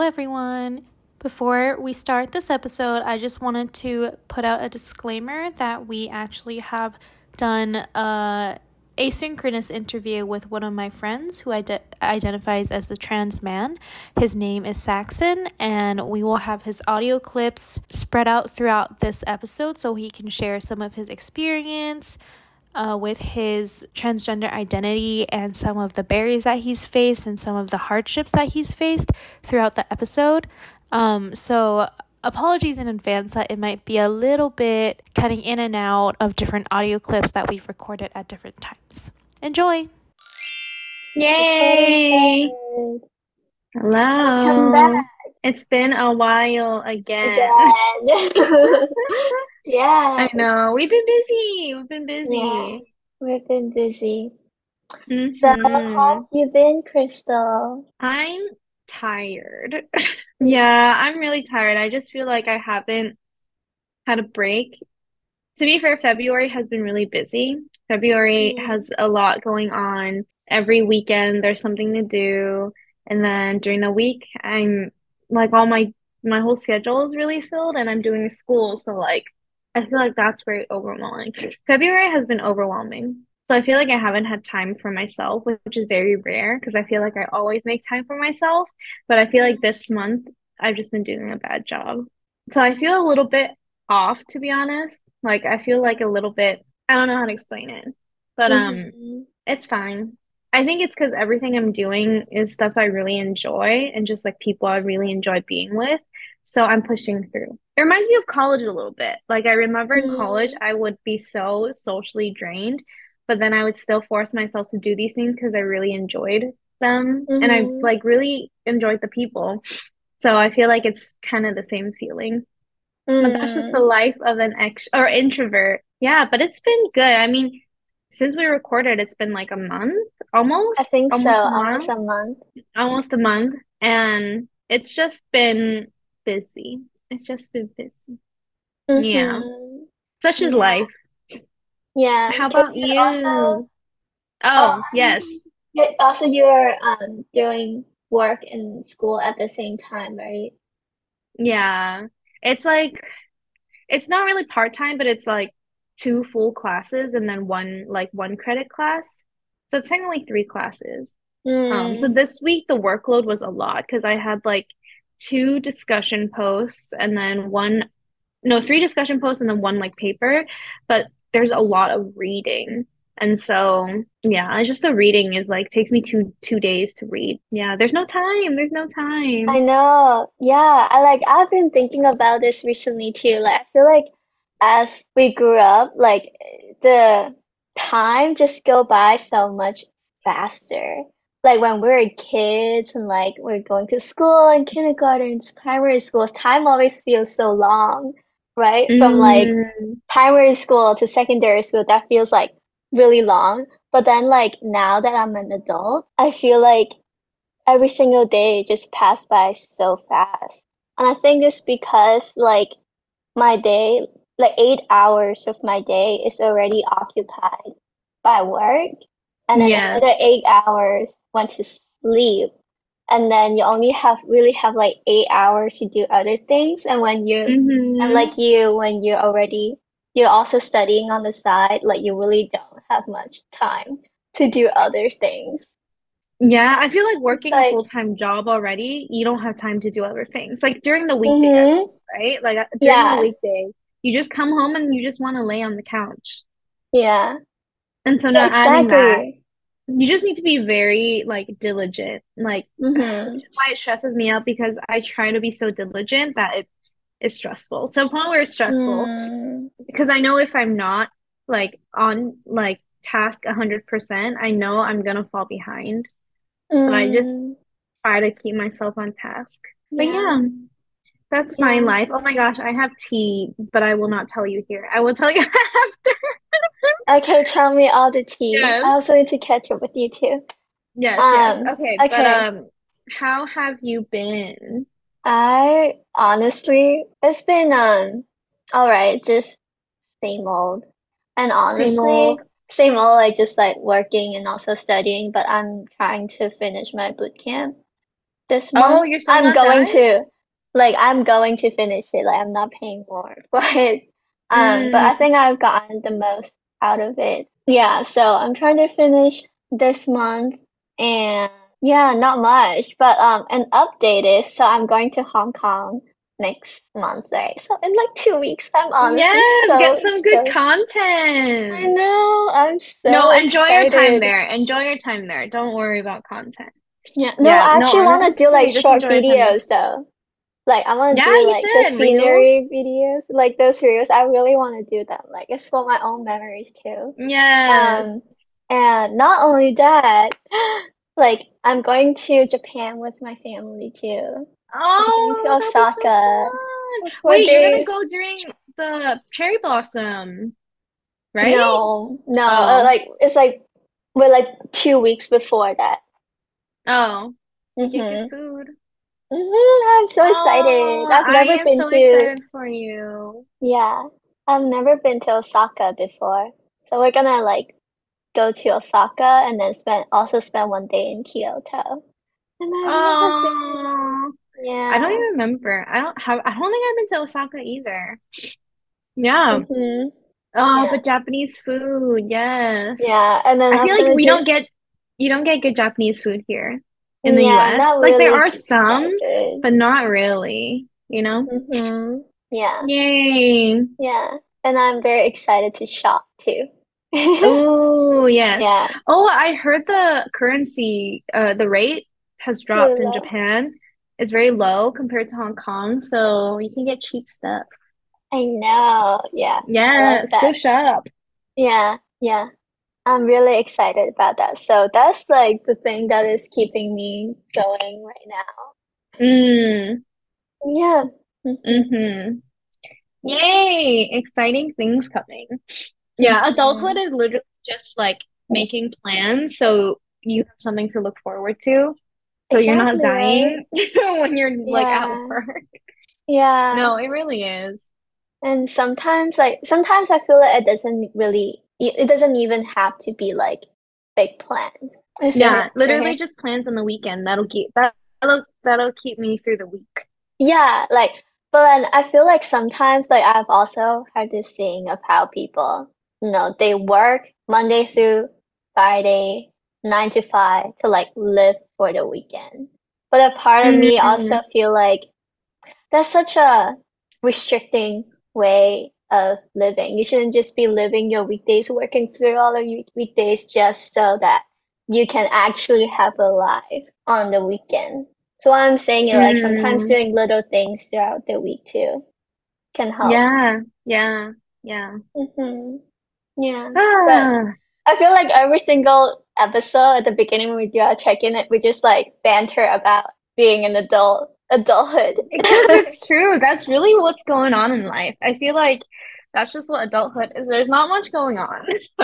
everyone. Before we start this episode, I just wanted to put out a disclaimer that we actually have done a asynchronous interview with one of my friends who identifies as a trans man. His name is Saxon, and we will have his audio clips spread out throughout this episode so he can share some of his experience with his transgender identity and some of the barriers that he's faced and some of the hardships that he's faced throughout the episode. So apologies in advance that it might be a little bit cutting in and out of different audio clips that we've recorded at different times. Enjoy! Yay! Welcome Hello. back It's been a while again. again. Yeah, I know. We've been busy. We've been yeah, busy. we've been busy. So, how hmm have you been, Crystal? I'm tired. Yeah, I'm really tired. I just feel like I haven't had a break. To be fair, February has been really busy. February Mm, has a lot going on. Every weekend there's something to do. And then during the week, I'm like all my whole schedule is really filled and I'm doing school. So like I feel like that's very overwhelming. February has been overwhelming. So I feel like I haven't had time for myself, which is very rare because I feel like I always make time for myself. But I feel like this month I've just been doing a bad job. So I feel a little bit off, to be honest. Like I feel like a little bit, I don't know how to explain it, but mm-hmm. it's fine. I think it's because everything I'm doing is stuff I really enjoy and just like people I really enjoy being with. So I'm pushing through. It reminds me of college a little bit. Like I remember in college, Mm, I would be so socially drained, but then I would still force myself to do these things because I really enjoyed them and I mm-hmm. like really enjoyed the people. So I feel like it's kind of the same feeling. But that's just the Mm. life of an ex or introvert. Yeah, but it's been good. I mean, since we recorded, it's been like a month, I think so, almost a almost month, a month. almost a month, and it's just been busy. It's just been busy. Yeah, Mm-hmm. such is Yeah, life. yeah. How Because about you also, you? oh, Oh, yes. you're doing work in school at the same time, right? Yeah. It's like it's not really part-time, but it's like two full classes and then one credit class. So it's technically three classes. So Mm. this week the workload was a lot because I had like two discussion posts and then no, three discussion posts and then one like paper, but there's a lot of reading. And so, yeah, just the reading is like takes me two days to read. Yeah, there's no time. There's no I time. know. Yeah, I've been thinking about this recently too. Like I feel like as we grew up, like the time just go by so much faster. Like when we were kids and like we're going to school and kindergartens, primary schools, time always feels so long, right? From like Mm, primary school to secondary school, that feels like really long. But then like now that I'm an adult, I feel like every single day just passed by so fast. And I think it's because like my day, like 8 hours of my day is already occupied by work. And then another yes. 8 hours went to sleep. And then you only have like 8 hours to do other things. And Mm-hmm. like when you're already, you're also studying on the side, like you really don't have much time to do other things. Yeah, I feel like It's working a like, full-time job already, you don't have time to do other things. Like during the weekday at mm-hmm. least, right? Like during the Yeah, weekday, you just come home and you just want to lay on the couch. yeah, And so yeah, now adding that, exactly. you just need to be very like diligent. Like which Mm-hmm. is why it stresses me out because I try to be so diligent that it is stressful. To a point where it's stressful Mm, because I know if I'm not like on like task 100%, I know I'm gonna fall behind. So I just mm, try to keep myself on task. But yeah, yeah, that's fine yeah. life. Oh my gosh, I have tea, but I will not tell you here. I will tell you after. Okay, tell me all the tea. I Yes. also need to catch up with you too. Yes, yes. Okay, but Okay. how have you been? I honestly, it's been all right, just same old. And Same honestly, old. same old, like just like working and also studying, but I'm trying to finish my boot camp. this Oh, month. you're still not done? I'm going to finish it. Like I'm not paying more for it. But I Mm, think I've gotten the most out of it. Yeah, so I'm trying to finish this month and yeah, not much. But an update is so I'm going to Hong Kong next month, right? So in like 2 weeks, I'm honestly yes, get some good so I content. know, I'm so No, enjoy your time excited. there. Enjoy your time there. Don't worry about content. Yeah, no, Yeah, I no, actually want to do like honestly, just short enjoy your time there. videos though. Like I want to Yeah, do you like the should. scenery Reels. videos, like those reels. I really want to do them. Like it's for my own memories too. Yes. Um, and not only that, like I'm going to Japan with my family too. I'm going to Oh, that'll be so Osaka fun. for four Wait, you're gonna days. go during the cherry blossom, right? No, no, Oh, like it's like we're like 2 weeks before that. oh, get good Mm-hmm. food. I'm so excited. Oh, I've I never am been so to, excited for you. yeah, I've never been to Osaka before. So we're gonna like go to Osaka and then spend one day in Kyoto. And I've never been. Oh, I don't Yeah. even remember. I don't think I've been to Osaka either. Yeah. Mhm. Oh, Yeah. but Japanese food, yes. Yeah. And then I I'm feel like gonna do. you don't get good Japanese food here in the Yeah, US. not Like there really are some, that good. but not really, you know? Mhm. Yeah. Yay. Yeah. And I'm very excited to shop too. Oh, yes. Yeah. Oh, I heard the currency, the rate has Really dropped in low. Japan. It's very low compared to Hong Kong, so you can get cheap stuff. I know. Yeah. I love Yes, go that. shop. Yeah. Yeah. I'm really excited about that. So that's like the thing that is keeping me going right now. Mm, Yeah. Mhm. mm-hmm. Yay, exciting things coming. Yeah, adulthood Mhm. is literally just like making plans so you have something to look forward to. So you're not Exactly, right? dying when you're like at Yeah. work. Yeah. No, it really is. And sometimes I feel like it doesn't even have to be like big plans. Yeah, So literally here. just plans on the weekend. That'll keep me through the week. Yeah, like but then I feel like sometimes like I've also heard this saying of how people, they work Monday through Friday, 9 to 5 to like live for the weekend. But a part of me also Mm, feel like that's such a restricting way of living. You shouldn't just be living your weekdays, working through all of your weekdays just so that you can actually have a life on the weekend. So what I'm saying is like sometimes mm, doing little things throughout the week too can help. yeah, yeah, yeah. Hmm. Yeah. But Ah. I feel like every single episode at the beginning when we do our check-in, we just like banter about being an adulthood. Because it's true. That's really what's going on in life. I feel like that's just what adulthood is. There's not much going on.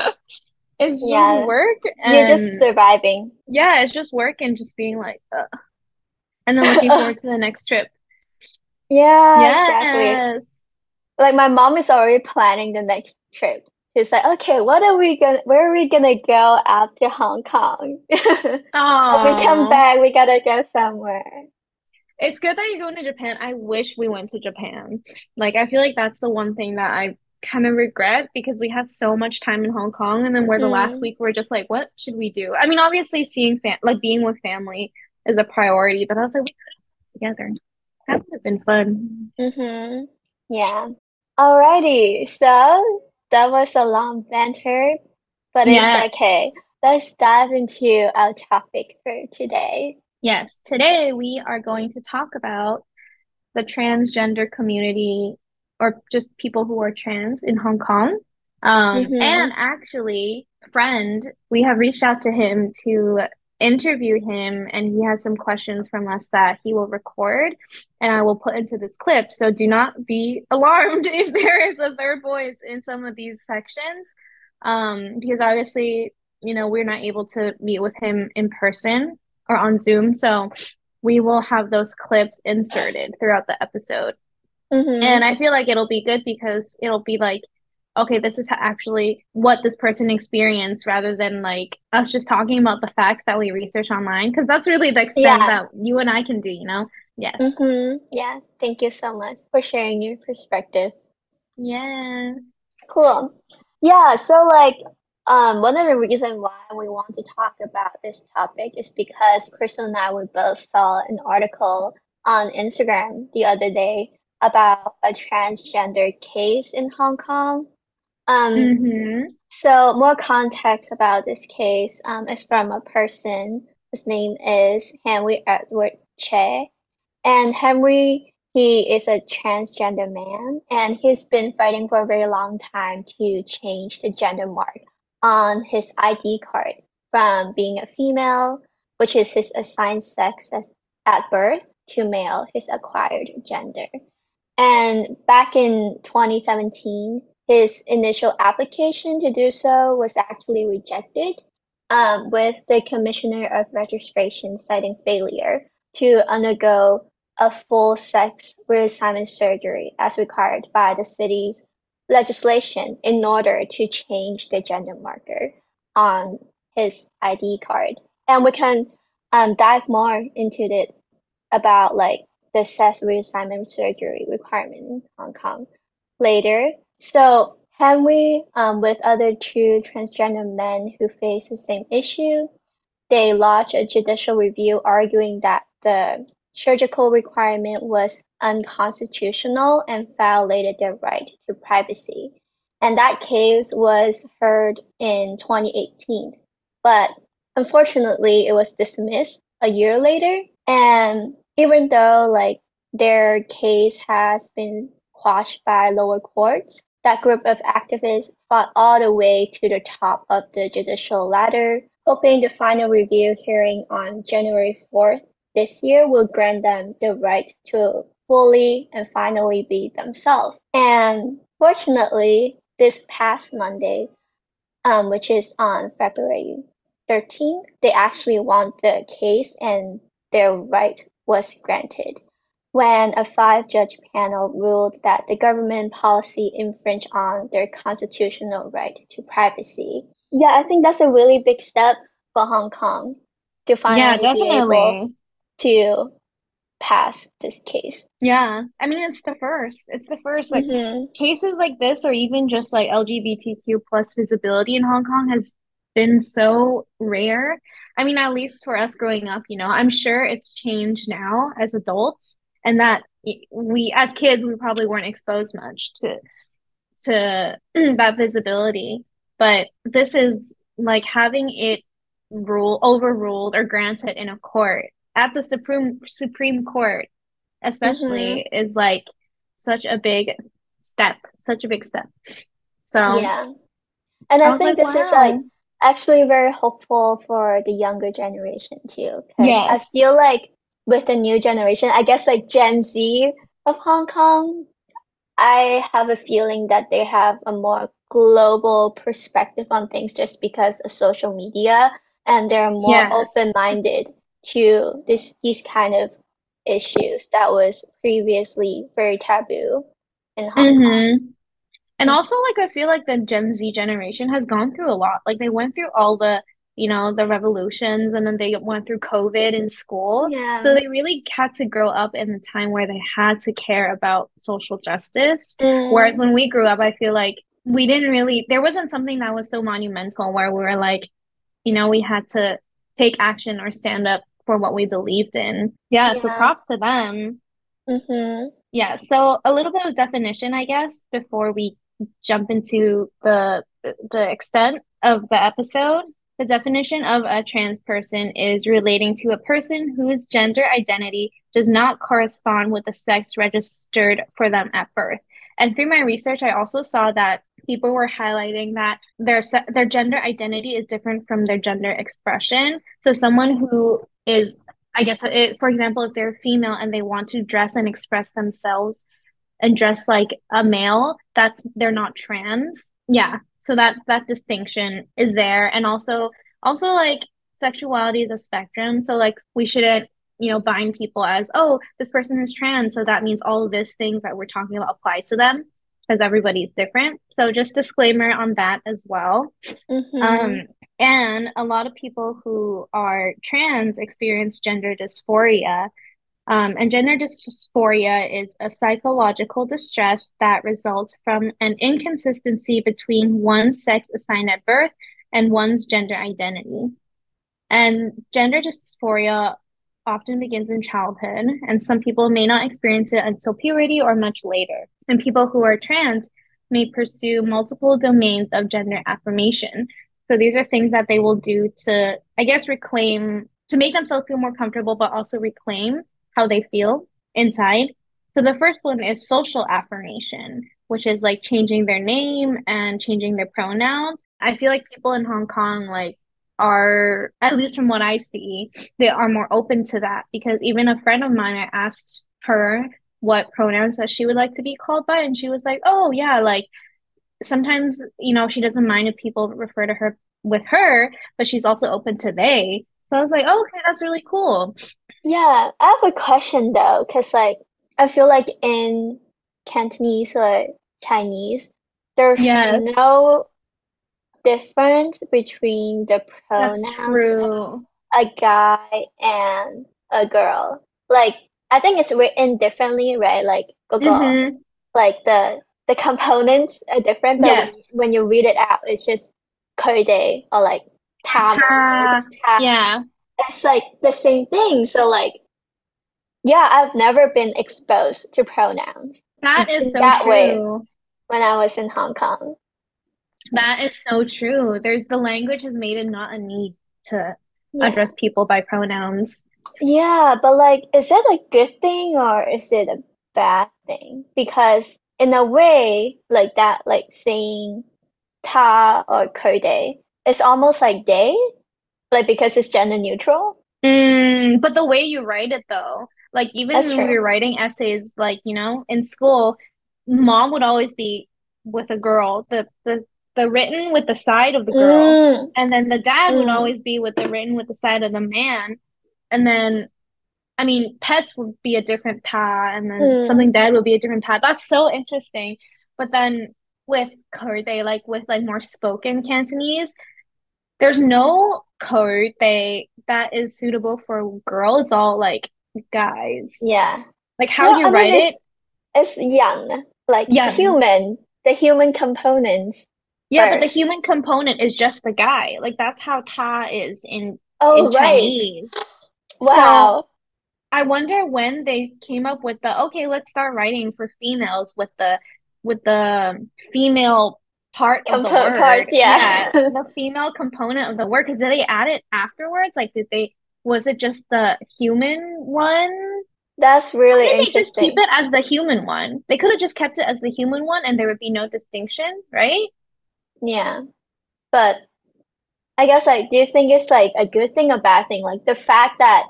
It's just Yeah. work You're just and surviving. yeah, it's just work and just being like, and then looking forward to the next trip. Yeah, exactly. Yes. Like my mom is already planning the next trip. She's like, okay, where are we gonna go after Hong Kong? When we come Oh, back, we gotta go somewhere. it's good that you're going to Japan. I wish we went to Japan. Like, I feel like that's the one thing that I kind of regret because we had so much time in Hong Kong, and then where the last Mm-hmm. week we're just like, what should we do? I mean, obviously, seeing fam like being with family is a priority, but I was like, we could have together. That would have been fun. Mm-hmm. Yeah. Alrighty, so that was a long banter, but it's Yeah. okay. Let's dive into our topic for today. Yes. Today we are going to talk about the transgender community or just people who are trans in Hong Kong. Mm-hmm. And actually, friend, we have reached out to him to interview him, and he has some questions from us that he will record and I will put into this clip. So do not be alarmed if there is a third voice in some of these sections. Because obviously, we're not able to meet with him in person or on Zoom. So we will have those clips inserted throughout the episode. And Mm-hmm. I feel like it'll be good because it'll be like okay, this is actually what this person experienced rather than like us just talking about the facts that we research online. Because that's really the extent Yeah. that you and I can do, you know? Yes. Yeah. Thank you so much for sharing your perspective. Yeah. Cool. Yeah, so like one of the reasons why we want to talk about this topic is because Crystal and I we both saw an article on Instagram the other day about a transgender case in Hong Kong. Um, Mm-hmm. so more context about this case is from a person whose name is Henry Edward Che. And Henry, he is a transgender man, and he's been fighting for a very long time to change the gender mark on his ID card from being a female, which is his assigned sex at birth, to male, his acquired gender. And back in 2017, his initial application to do so was actually rejected, with the Commissioner of Registration citing failure to undergo a full sex reassignment surgery as required by the city's legislation in order to change the gender marker on his ID card. And we can dive more into it about like the sex reassignment surgery requirement in Hong Kong later. So Henry, with other two transgender men who face the same issue, they lodged a judicial review arguing that the surgical requirement was unconstitutional and violated their right to privacy. And that case was heard in 2018, but unfortunately it was dismissed a year later. And even though like their case has been quashed by lower courts, that group of activists fought all the way to the top of the judicial ladder, hoping the final review hearing on January 4th this year will grant them the right to fully and finally be themselves. And fortunately, this past Monday, which is on February 13th, they actually won the case and their right was granted when a five-judge panel ruled that the government policy infringed on their constitutional right to privacy. Yeah, I think that's a really big step for Hong Kong to Yeah, finally be able definitely. to pass this case. Yeah. I mean, it's the first. It's the first. Like Mm-hmm. cases like this, or even just like LGBTQ plus visibility in Hong Kong has been so rare. I mean, at least for us growing up, you know, I'm sure it's changed now as adults, and that we, as kids, we probably weren't exposed much to that visibility. But this is like having it overruled or granted in a court at the Supreme Court Mm-hmm. especially is like such a big step. So Yeah. And I I was think like, this is like wow. actually very hopeful for the younger generation too, because I Yes. feel like with the new generation, I guess like Gen Z of Hong Kong, I have a feeling that they have a more global perspective on things just because of social media, and they're more Yes. open-minded to these kind of issues that was previously very taboo in Hong Kong. Mm-hmm. And also, like, I feel like the Gen Z generation has gone through a lot. Like, they went through all the, you know, the revolutions, and then they went through COVID in school. So Yeah. they really had to grow up in the time where they had to care about social justice. Whereas Mm, when we grew up, I feel like we didn't really, there wasn't something that was so monumental where we were like, you know, we had to take action or stand up for what we believed in. Yeah, so yeah. props to them. Mm-hmm. Yeah, so a little bit of definition, I guess, before we jump into the extent of the episode. The definition of a trans person is relating to a person whose gender identity does not correspond with the sex registered for them at birth. And through my research, I also saw that people were highlighting that their gender identity is different from their gender expression. So someone who is I guess for example, if they're female and they want to dress and express themselves and dress like a male, they're not trans. Yeah. So that distinction is there. And also like sexuality is a spectrum. So like we shouldn't, you know, bind people as, oh, this person is trans, so that means all of these things that we're talking about applies to them. because everybody's different. So just disclaimer on that as well. Mm-hmm. Um, and a lot of people who are trans experience gender dysphoria. And gender dysphoria is a psychological distress that results from an inconsistency between one's sex assigned at birth and one's gender identity. And gender dysphoria often begins in childhood, and some people may not experience it until puberty or much later. And people who are trans may pursue multiple domains of gender affirmation. So these are things that they will do to, I guess, reclaim, to make themselves feel more comfortable, but also reclaim how they feel inside. So the first one is social affirmation, which is like changing their name and changing their pronouns. I feel like people in Hong Kong, like, are, at least from what I see, they are more open to that because even a friend of mine, I asked her what pronouns that she would like to be called by, and she was like, "Oh yeah, like sometimes, she doesn't mind if people refer to her with her, but she's also open to they." So I was like, "Oh, okay, that's really cool." Yeah, I have a question though, because like I feel like in Cantonese or Chinese, there's Yes, no difference between the that's pronouns of true. a guy and a girl. Like I think it's written differently, right? Like Google, Mm-hmm. like the components are different, but Yes. when you read it out, it's just code or like ta normal. It's Ta. just ta. Yeah, It's like the same thing. So like yeah, I've never been exposed to pronouns that is in so that way true. when I was in Hong Kong. That is so true. There's the language has made it not a need to Yeah. address people by pronouns. Yeah, but like, is it a good thing or is it a bad thing? Because in a way, like that, like saying ta or kode, it's almost like they, like because it's gender neutral. But the way you write it though, like even That's when we true. were writing essays, like, in school, mom would always be with a girl, the written with the side of the girl. Mm, And then the dad would mm, always be with the written with the side of the man. And then I mean, pets would be a different ta, and then mm. something dead would be a different ta. That's so interesting. But then with code, they like with like more spoken Cantonese, there's no code they that is suitable for a girl. It's all like guys. Yeah. Like how Well, you I mean, write it, it's young, like yeah. human, the human components Yeah, but the first. human component is just the guy. Like that's how ta is in Oh, right. Chinese. So Wow. I wonder when they came up with the okay, let's start writing for females with the female part of the Component parts, word. yeah. Yeah, the female component of the word. Because did they add it afterwards? Like, was it just the human one? That's Why really did they just keep interesting. it as the human one? They could have just kept it as the human one and there would be no distinction, right? Yeah. But I guess like, do you think it's like a good thing or bad thing? Like the fact that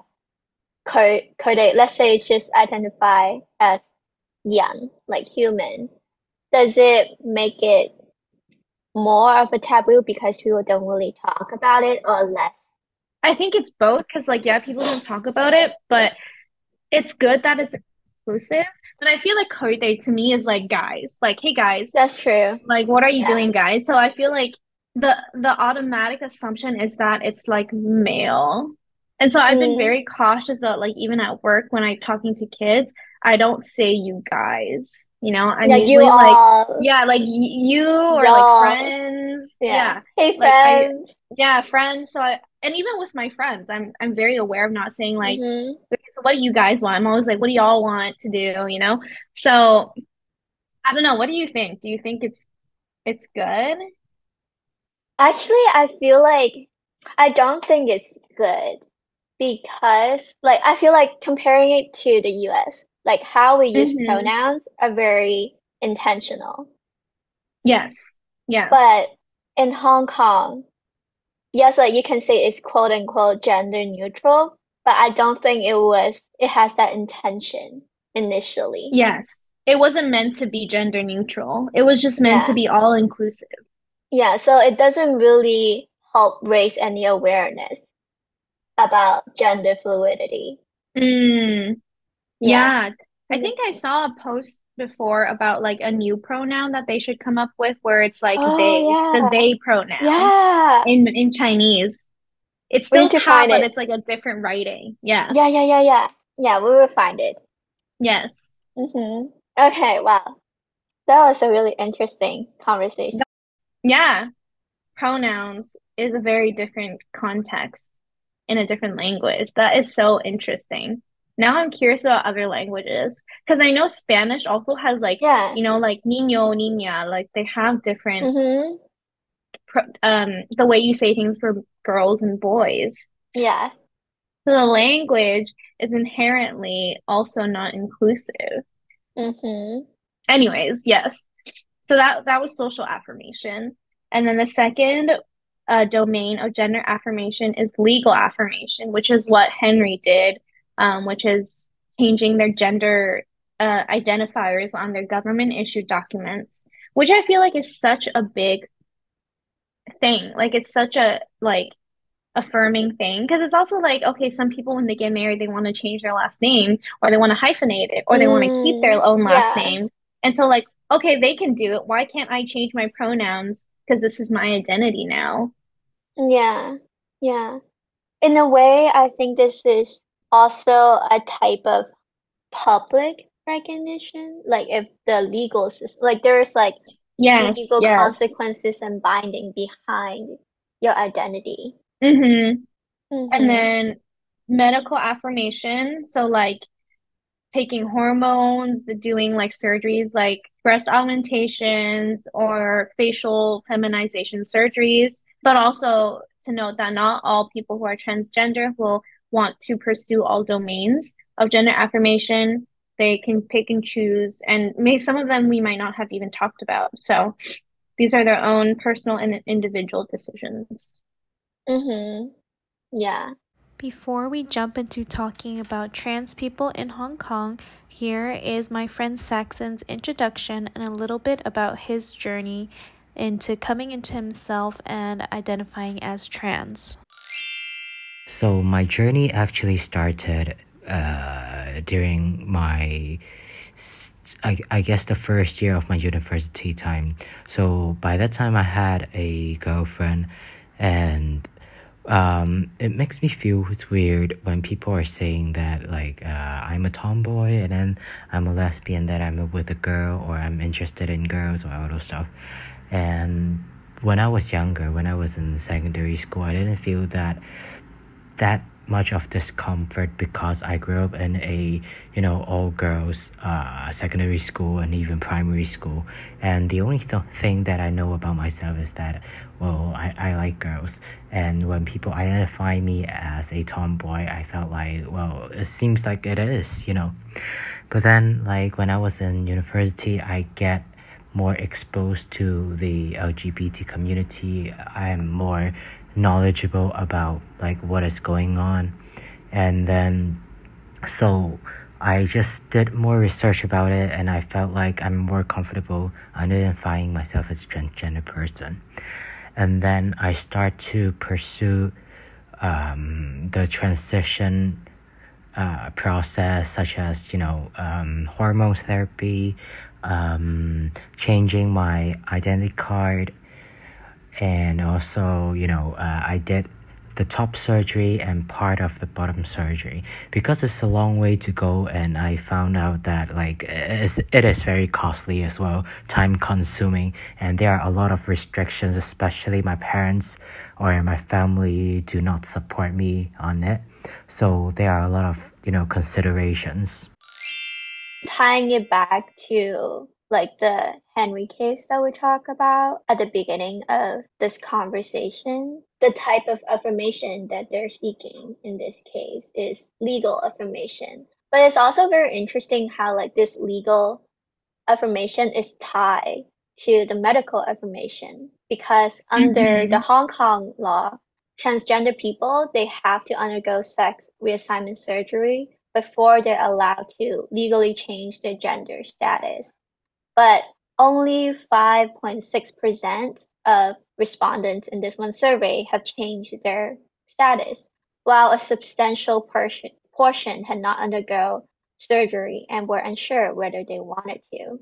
code, let's say it's just identify as young, like human, does it make it more of a taboo because people don't really talk about it or less? I think it's both because, like, yeah, people don't talk about it, but it's good that it's inclusive. But I feel like Code Day to me is like guys, like, hey guys, That's true. like what are you Yeah. doing, guys? So I feel like the automatic assumption is that it's like male. And so I've been Mm. very cautious about like even at work when I'm talking to kids, I don't say you guys. I'm Like you usually like, all, yeah, like you or like y'all, friends. yeah. Yeah. Hey Like I friends. yeah, friends. So I and even with my friends, I'm very aware of not saying like, Mm-hmm. okay, so what do you guys want? I'm always like, what do y'all want to do? So I don't know. What do you think? Do you think it's good? Actually, I feel like I don't think it's good because, like, I feel like comparing it to the US, like how we use Hmm. pronouns are very intentional. Yes. Yes. But in Hong Kong, yes, like you can say it's quote unquote gender neutral, but I don't think it has that intention initially. Yes. It wasn't meant to be gender neutral. It was just meant to Yeah. be all inclusive. Yeah, so it doesn't really help raise any awareness about gender fluidity. Mm, Yeah. yeah. I think I saw a post before about like a new pronoun that they should come up with where it's like Oh they, the yeah. they pronoun Yeah. in Chinese. It's We still need to ta, find but it. it's like a different writing. Yeah. Yeah, yeah, yeah, yeah. Yeah, we will find it. Yes. Mm-hmm. Okay, wow. That was a really interesting conversation. Yeah. Pronouns is a very different context in a different language. That is so interesting. Now I'm curious about other languages because I know Spanish also has like, Yeah. you know, like niño, niña, like they have different Mm-hmm. the way you say things for girls and boys. Yeah. So the language is inherently also not inclusive. Mm-hmm. Anyways, yes. So that was social affirmation. And then the second domain of gender affirmation is legal affirmation, which is what Henry did, which is changing their gender identifiers on their government issued documents, which I feel like is such a big thing. Like it's such a like affirming thing because it's also like okay, some people when they get married they want to change their last name or they want to hyphenate it or they want to keep their own last Yeah. name. And so like okay, they can do it. Why can't I change my pronouns because this is my identity now? Yeah. Yeah. In a way, I think this is also a type of public recognition. Like if the legal system, like there's like Yes, legal yes. consequences and binding behind your identity. Mm-hmm. And Mm-hmm. then medical affirmation. So like taking hormones, the doing like surgeries like breast augmentations or facial feminization surgeries, but also to note that not all people who are transgender will want to pursue all domains of gender affirmation. They can pick and choose, and may some of them we might not have even talked about. So these are their own personal and individual decisions. Mm-hmm. Yeah. Before we jump into talking about trans people in Hong Kong, here is my friend Saxon's introduction and a little bit about his journey into coming into himself and identifying as trans. So my journey actually started during my, I guess the first year of my university time. So by that time I had a girlfriend, and it makes me feel weird when people are saying that like I'm a tomboy and then I'm a lesbian, that I'm with a girl or I'm interested in girls or all those stuff. And when I was younger, when I was in secondary school, I didn't feel that much of discomfort because I grew up in a all girls secondary school and even primary school, and the only thing that I know about myself is that well I like girls, and when people identify me as a tomboy I felt like well it seems like it is, but then like when I was in university I get more exposed to the LGBT community. I'm more knowledgeable about like what is going on, and then so I just did more research about it and I felt like I'm more comfortable identifying myself as a transgender person. And then I start to pursue the transition process, such as hormone therapy, changing my identity card, and also I did the top surgery and part of the bottom surgery because it's a long way to go, and I found out that like it is very costly as well, time consuming, and there are a lot of restrictions, especially my parents or my family do not support me on it, so there are a lot of considerations. Tying it back to like the Henry case that we talked about at the beginning of this conversation, the type of affirmation that they're seeking in this case is legal affirmation. But it's also very interesting how like this legal affirmation is tied to the medical affirmation because under the Mm-hmm. Hong Kong law, transgender people they have to undergo sex reassignment surgery before they're allowed to legally change their gender status. But only 5.6% of respondents in this one survey have changed their status, while a substantial portion had not undergo surgery and were unsure whether they wanted to.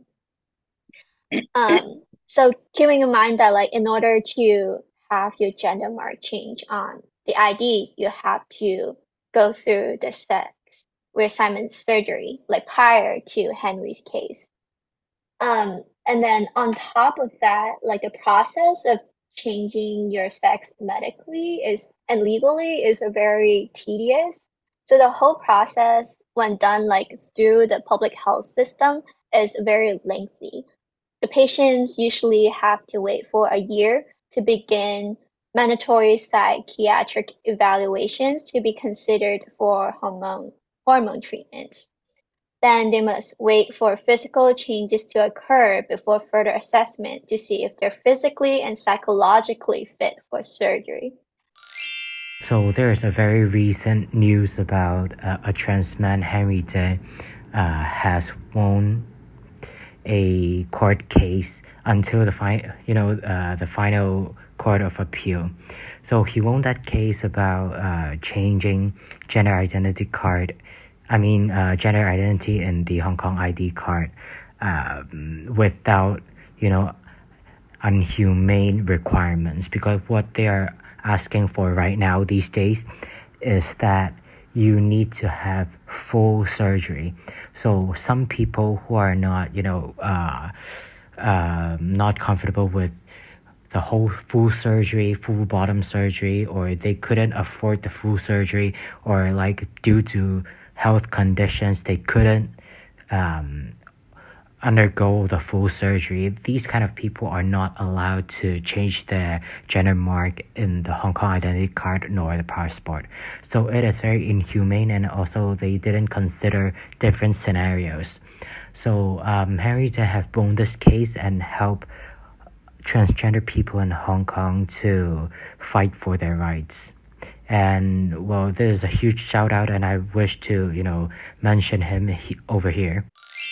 So keeping in mind that like in order to have your gender mark change on the ID, you have to go through the sex reassignment surgery, like prior to Henry's case. And then on top of that, like the process of changing your sex medically is and legally is a very tedious. So the whole process, when done like through the public health system, is very lengthy. The patients usually have to wait for a year to begin mandatory psychiatric evaluations to be considered for hormone treatments. Then they must wait for physical changes to occur before further assessment to see if they're physically and psychologically fit for surgery. So there's a very recent news about a trans man, Henry Day, has won a court case until the final court of appeal. So he won that case about changing gender identity in the Hong Kong ID card without unhumane requirements, because what they are asking for right now these days is that you need to have full surgery. So some people who are not not comfortable with the whole full surgery, full bottom surgery, or they couldn't afford the full surgery, or like due to health conditions they couldn't undergo the full surgery. These kind of people are not allowed to change their gender mark in the Hong Kong identity card nor the passport. So it is very inhumane, and also they didn't consider different scenarios. So Henry to have won this case and help transgender people in Hong Kong to fight for their rights. And well, this is a huge shout out, and I wish to mention him over here.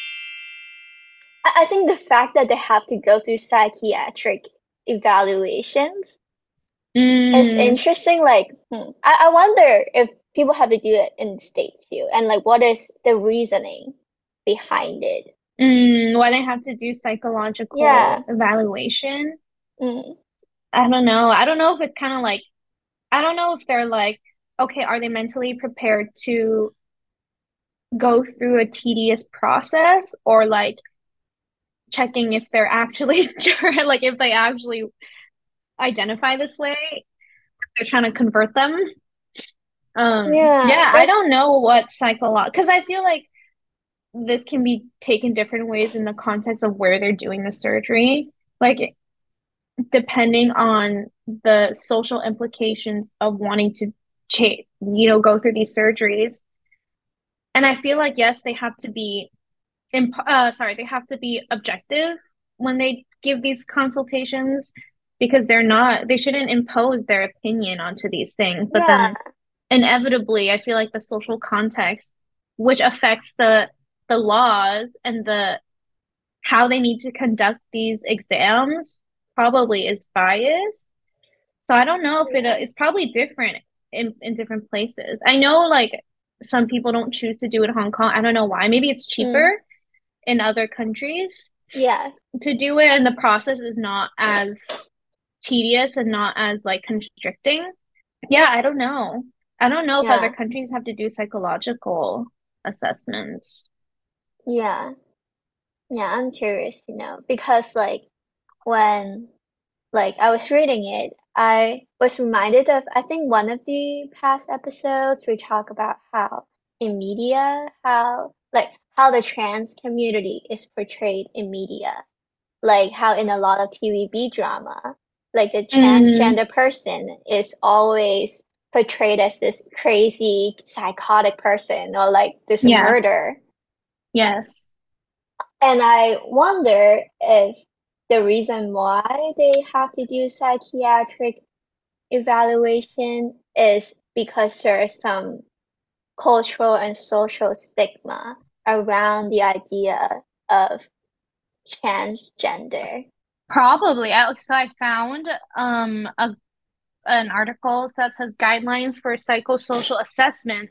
I think the fact that they have to go through psychiatric evaluations is interesting. Like, I wonder if people have to do it in the States too, and like, what is the reasoning behind it? Why they have to do psychological evaluation? Mm. I don't know. I don't know if it's kind of like, I don't know if they're like, okay, are they mentally prepared to go through a tedious process, or like checking if they're actually sure, like if they actually identify this way, if they're trying to convert them. I don't know what because I feel like this can be taken different ways in the context of where they're doing the surgery. Like, depending on the social implications of wanting to go through these surgeries. And I feel like, yes, they have to be they have to be objective when they give these consultations, because they shouldn't impose their opinion onto these things. But then inevitably, I feel like the social context, which affects the laws and how they need to conduct these exams, probably is biased. So I don't know if it's probably different in different places. I know like some people don't choose to do it in Hong Kong. I don't know why. Maybe it's cheaper in other countries to do it, and the process is not as tedious and not as like constricting. I don't know. I don't know if other countries have to do psychological assessments. I'm curious to know, because like when like I was reading it, I was reminded of, I think one of the past episodes we talk about how in media, how the trans community is portrayed in media, like how in a lot of TVB drama, like the transgender person is always portrayed as this crazy psychotic person, or like this murder. Yes. And I wonder if the reason why they have to do psychiatric evaluation is because there's some cultural and social stigma around the idea of transgender. Probably. So I found an article that says guidelines for psychosocial assessments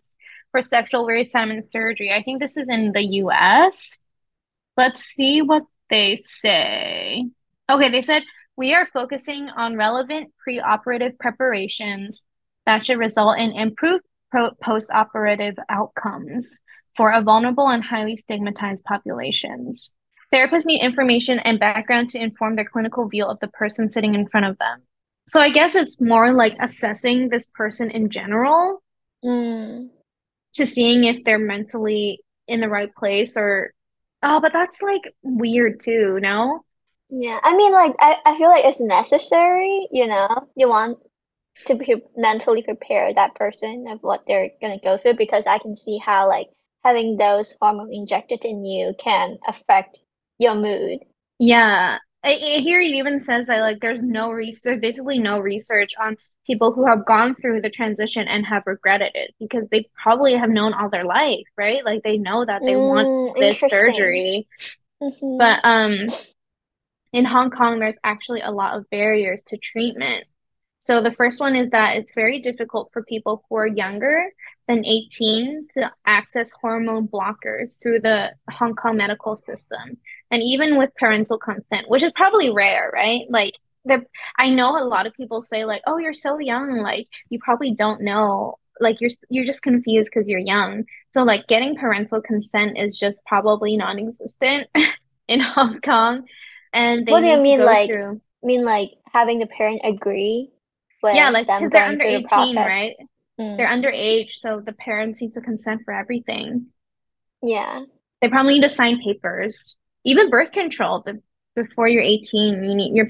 for sexual reassignment surgery. I think this is in the US. Let's see what they say. Okay, they said we are focusing on relevant preoperative preparations that should result in improved postoperative outcomes for a vulnerable and highly stigmatized populations. Therapists need information and background to inform their clinical view of the person sitting in front of them. So I guess it's more like assessing this person in general Mm. to seeing if they're mentally in the right place or oh, but that's like weird too, no? Yeah, I mean, like, I feel like it's necessary, you know? You want to be mentally prepare that person of what they're gonna go through because I can see how, like, having those hormones injected in you can affect your mood. Yeah. Here it even says that like there's no research, basically no research on people who have gone through the transition and have regretted it because they probably have known all their life, right? Like they know that they want this Interesting. surgery. Mm-hmm. But in Hong Kong, there's actually a lot of barriers to treatment. So the first one is that it's very difficult for people who are younger than 18 to access hormone blockers through the Hong Kong medical system. And even with parental consent, which is probably rare, right? Like I know a lot of people say like, "Oh, you're so young, like you probably don't know, like you're just confused because you're young." So like getting parental consent is just probably non-existent in Hong Kong, and they What do you need to mean, go like, through having the parent agree yeah, with like them because they're going under through the 18, process? right? They're Mm. underage, so the parents need to consent for everything. Yeah. They probably need to sign papers. Even birth control, but before you're 18,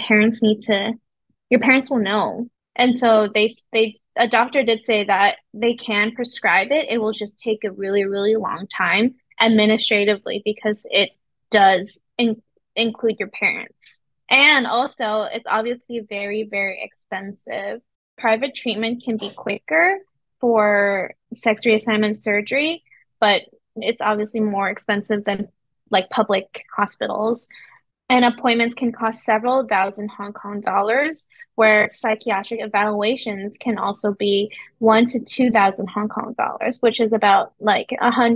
your parents will know. And so a doctor did say that they can prescribe it. It will just take a really, really long time administratively because it does include your parents. And also, it's obviously very, very expensive. Private treatment can be quicker for sex reassignment surgery, but it's obviously more expensive than like public hospitals. And appointments can cost several thousand Hong Kong dollars, where psychiatric evaluations can also be 1 to 2,000 Hong Kong dollars, which is about like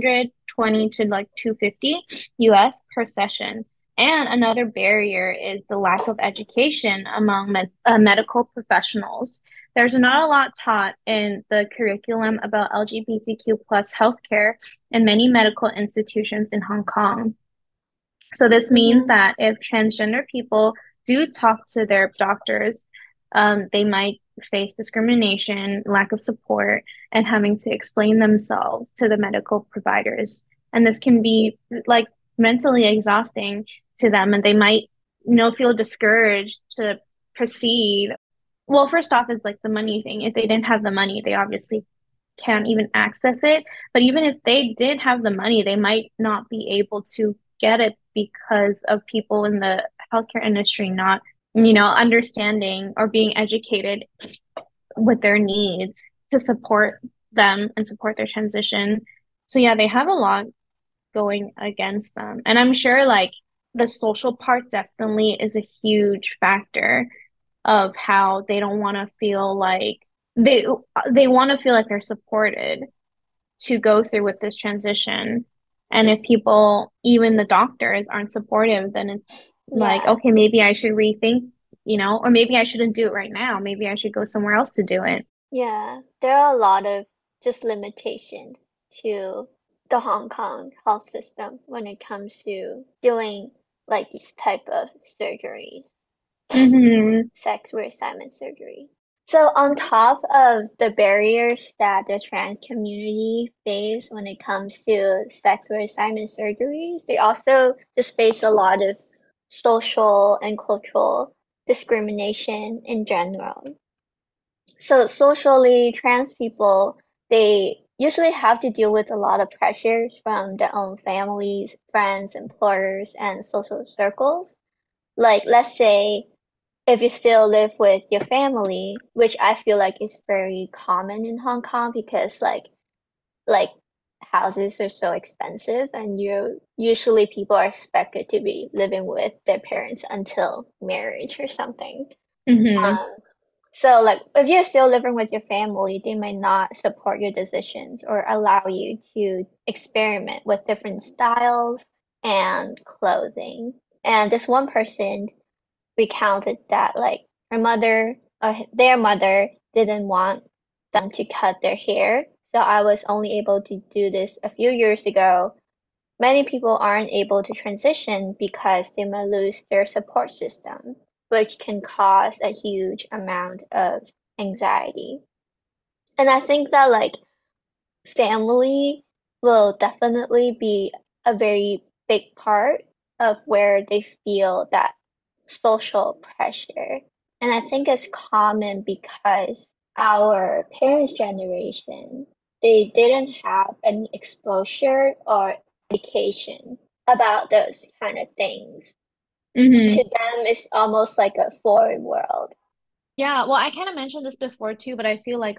120 to like 250 US per session. And another barrier is the lack of education among medical professionals. There's not a lot taught in the curriculum about LGBTQ plus healthcare in many medical institutions in Hong Kong. So this means Mm-hmm. that if transgender people do talk to their doctors, they might face discrimination, lack of support, and having to explain themselves to the medical providers. And this can be like mentally exhausting to them, and they might, feel discouraged to proceed. Well, first off is like the money thing. If they didn't have the money, they obviously can't even access it. But even if they did have the money, they might not be able to get it because of people in the healthcare industry not, understanding or being educated with their needs to support them and support their transition. So yeah, they have a lot going against them. And I'm sure like the social part definitely is a huge factor of how they don't want to feel like they they want to feel like they're supported to go through with this transition. And if people, even the doctors, aren't supportive, then it's like, Yeah. okay, maybe I should rethink, or maybe I shouldn't do it right now. Maybe I should go somewhere else to do it. Yeah. There are a lot of just limitations to the Hong Kong health system when it comes to doing like these type of surgeries, Mm-hmm. sex reassignment surgery. So on top of the barriers that the trans community face when it comes to sex reassignment surgeries, they also just face a lot of social and cultural discrimination in general. So socially, trans people, they usually have to deal with a lot of pressures from their own families, friends, employers, and social circles. Like, let's say if you still live with your family, which I feel like is very common in Hong Kong because like houses are so expensive and you usually people are expected to be living with their parents until marriage or something. Mm-hmm. Um, So, like, if you're still living with your family, they may not support your decisions or allow you to experiment with different styles and clothing. And this one person recounted that, like, their mother didn't want them to cut their hair. So I was only able to do this a few years ago. Many people aren't able to transition because they may lose their support system, which can cause a huge amount of anxiety. And I think that like family will definitely be a very big part of where they feel that social pressure. And I think it's common because our parents' generation, they didn't have any exposure or education about those kind of things. To Mm-hmm. them, it's almost like a foreign world. Yeah, well, I kind of mentioned this before too, but I feel like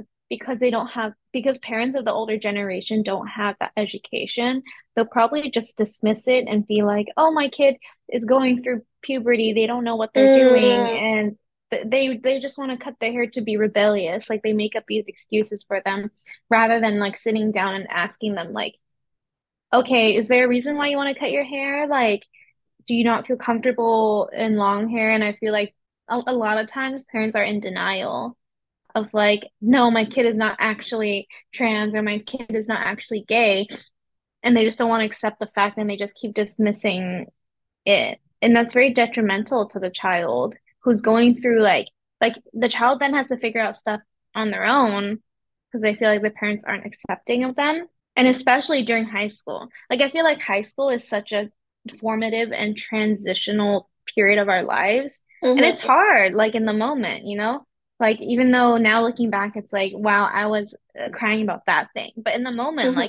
because parents of the older generation don't have that education, they'll probably just dismiss it and be like, "Oh, my kid is going through puberty. They don't know what they're doing." Mm, And they just want to cut their hair to be rebellious. Like they make up these excuses for them rather than like sitting down and asking them like, "Okay, is there a reason why you want to cut your hair? Like, do you not feel comfortable in long hair?" And I feel like a lot of times parents are in denial of like, no, my kid is not actually trans or my kid is not actually gay. And they just don't want to accept the fact and they just keep dismissing it. And that's very detrimental to the child who's going through like the child then has to figure out stuff on their own because they feel like the parents aren't accepting of them. And especially during high school. Like I feel like high school is such a formative and transitional period of our lives. And it's mm-hmm, hard, like in the moment, you know? Like even though now looking back, it's like, wow, I was crying about that thing. But in the moment, mm-hmm. like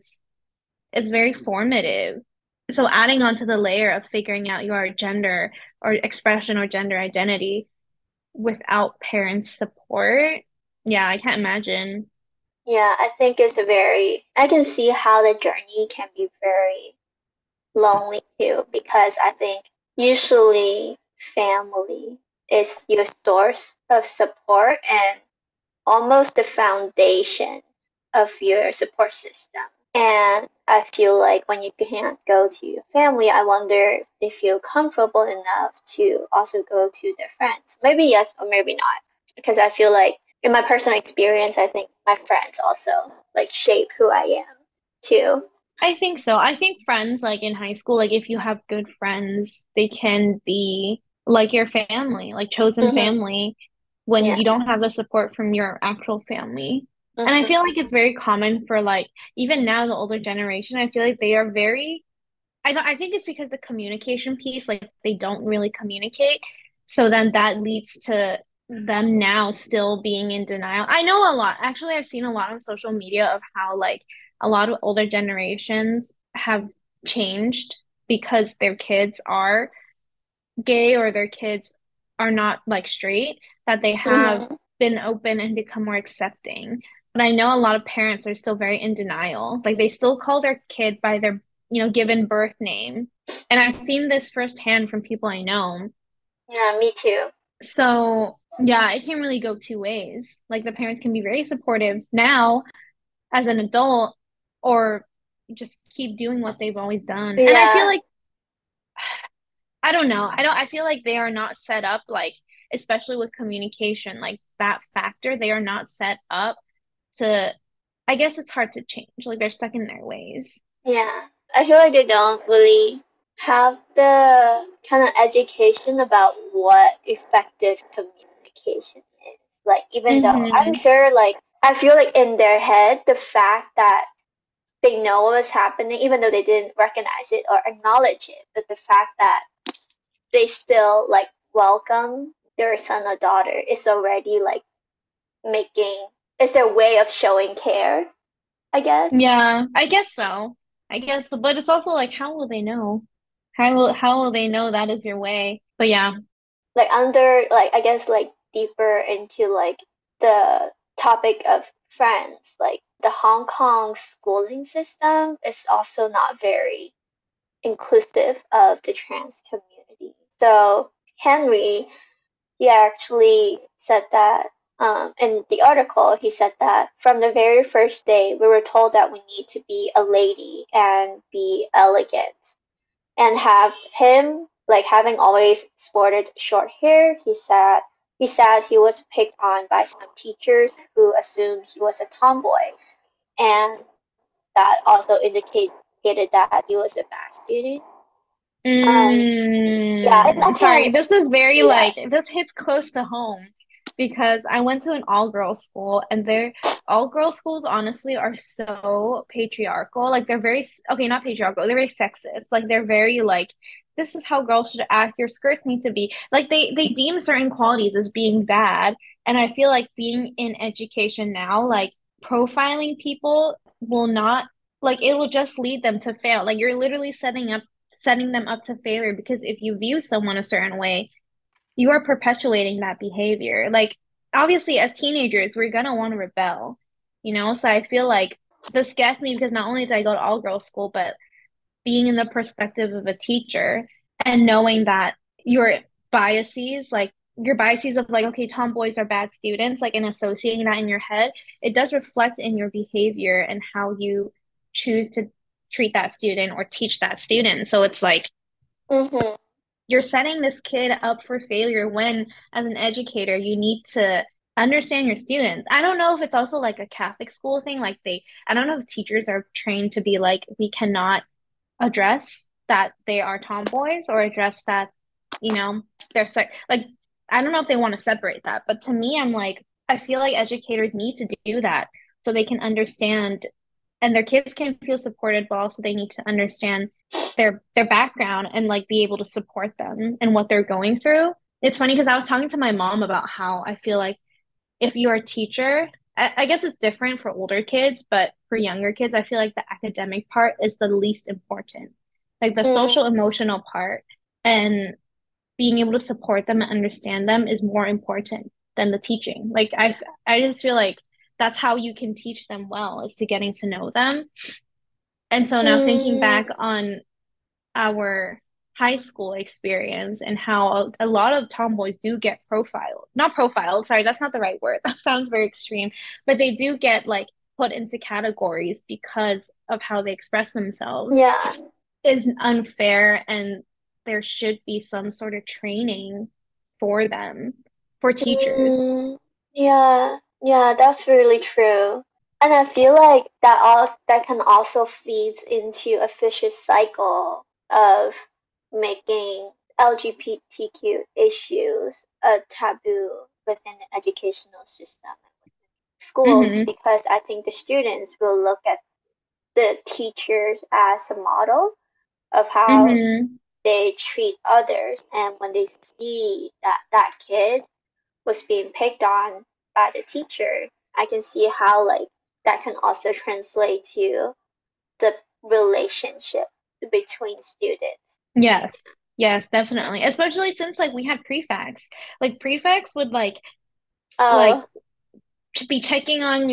it's very formative. So adding on to the layer of figuring out your gender or expression or gender identity without parents' support, yeah, I can't imagine. Yeah, I think I can see how the journey can be very lonely too, because I think usually family is your source of support and almost the foundation of your support system. And I feel like when you can't go to your family, I wonder if they feel comfortable enough to also go to their friends. Maybe yes, or maybe not. Because I feel like in my personal experience, I think my friends also like shape who I am too. I think so. I think friends, like in high school, like if you have good friends, they can be like your family, like chosen Hmm. family when Yeah. you don't have the support from your actual family. And I Hmm. feel like it's very common for like even now the older generation, I feel like they are very I think it's because the communication piece, like they don't really communicate. So then that leads to them now still being in denial. I know a lot. Actually, I've seen a lot on social media of how like a lot of older generations have changed because their kids are gay or their kids are not like straight, that they have Hmm. been open and become more accepting. But I know a lot of parents are still very in denial. Like they still call their kid by their, given birth name. And I've seen this firsthand from people I know. Yeah, me too. So, yeah, it can really go two ways. Like the parents can be very supportive now as an adult or just keep doing what they've always done. And I feel Yeah. like I don't know. I feel like they are not set up like especially with communication, like that factor, they are not set up to I guess it's hard to change. Like they're stuck in their ways. Yeah. I feel like they don't really have the kind of education about what effective communication is. Like, even though I'm Mm-hmm. sure, like, I feel like in their head, the fact that they know what was happening, even though they didn't recognize it or acknowledge it, but the fact that they still, like, welcome their son or daughter is already, like, making, it's their way of showing care, I guess. Yeah, I guess so. I guess so. But it's also like how will they know? How will they know that is your way? But yeah. Like under like I guess like deeper into like the topic of friends, like the Hong Kong schooling system is also not very inclusive of the trans community. So Henry, he actually said that in the article, he said that from the very first day, we were told that we need to be a lady and be elegant. And have him, like having always sported short hair, he said he was picked on by some teachers who assumed he was a tomboy, and that also indicated that he was a bad student. Um, yeah, and I Sorry, can this is very see that. like this hits close to home because I went to an all-girls school and their all-girls schools honestly are so patriarchal. Like they're very okay, not patriarchal, they're very sexist. Like they're very like this is how girls should act. Your skirts need to be like they deem certain qualities as being bad. And I feel like being in education now, like profiling people will not like it will just lead them to fail. Like you're literally setting them up to failure because if you view someone a certain way, you are perpetuating that behavior. Like, obviously, as teenagers, we're gonna want to rebel, you know? So I feel like this gets me because not only did I go to all girls school, but being in the perspective of a teacher and knowing that your your biases of like, okay, tomboys are bad students, like, and associating that in your head, it does reflect in your behavior and how you choose to treat that student or teach that student. So it's like, Hmm. you're setting this kid up for failure when, as an educator, you need to understand your students. I don't know if it's also like a Catholic school thing. I don't know if teachers are trained to be like, we cannot address that they are tomboys or address that, they're like, I don't know if they want to separate that. But to me, I'm like, I feel like educators need to do that so they can understand and their kids can feel supported, but also they need to understand their background and like be able to support them and what they're going through. It's funny because I was talking to my mom about how I feel like if you're a teacher, I guess it's different for older kids, but for younger kids, I feel like the academic part is the least important. Like the Mm, social emotional part and being able to support them and understand them is more important than the teaching. Like I just feel like that's how you can teach them well is to getting to know them. And so now thinking mm, back on our high school experience and how a lot of tomboys do get profiled. Not profiled, sorry, that's not the right word. That sounds very extreme, but they do get like put into categories because of how they express themselves yeah. is unfair and there should be some sort of training for them, for teachers. Mm, yeah. Yeah, that's really true. And I feel like that can also feeds into a vicious cycle of making LGBTQ issues a taboo within the educational system and within schools Mm-hmm. because I think the students will look at the teachers as a model of how Mm-hmm. they treat others, and when they see that that kid was being picked on by the teacher, I can see how like that can also translate to the relationship between students. Yes. Yes, definitely. Especially since like we had prefects. Like prefects would like Oh, to be checking on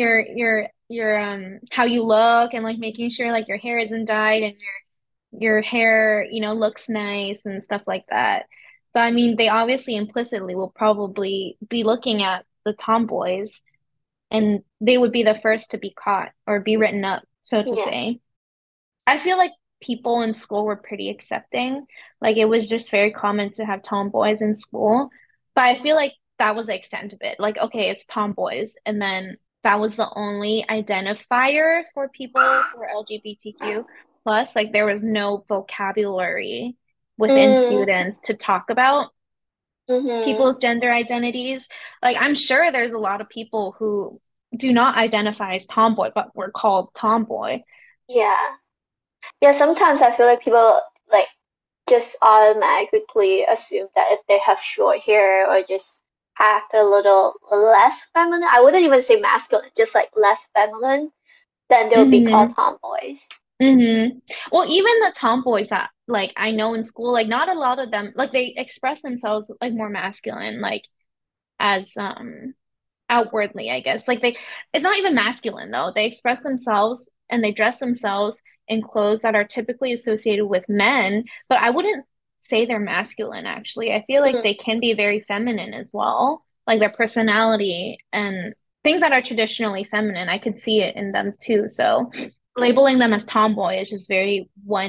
your how you look and like making sure like your hair isn't dyed and your hair, looks nice and stuff like that. So I mean, they obviously implicitly will probably be looking at the tomboys and they would be the first to be caught or be written up, so to yeah. say. I feel like people in school were pretty accepting. Like it was just very common to have tomboys in school. But I feel like that was the extent of it. Like, okay, it's tomboys. And then that was the only identifier for people who were LGBTQ plus. Like there was no vocabulary within Mm, students to talk about mm-hmm. people's gender identities. Like I'm sure there's a lot of people who do not identify as tomboy, but were called tomboy. Yeah. Yeah, sometimes I feel like people like just automatically assume that if they have short hair or just act a little less feminine, I wouldn't even say masculine, just like less feminine, then they'll be called Hmm. tomboys. Mm-hmm. Well, even the tomboys that like I know in school, like not a lot of them like they express themselves like more masculine, like as outwardly, I guess. Like it's not even masculine though. They express themselves and they dress themselves in clothes that are typically associated with men, but I wouldn't say they're masculine, actually. I feel like Mhm. they can be very feminine as well. Like their personality and things that are traditionally feminine, I could see it in them too. So labeling them as tomboy is just very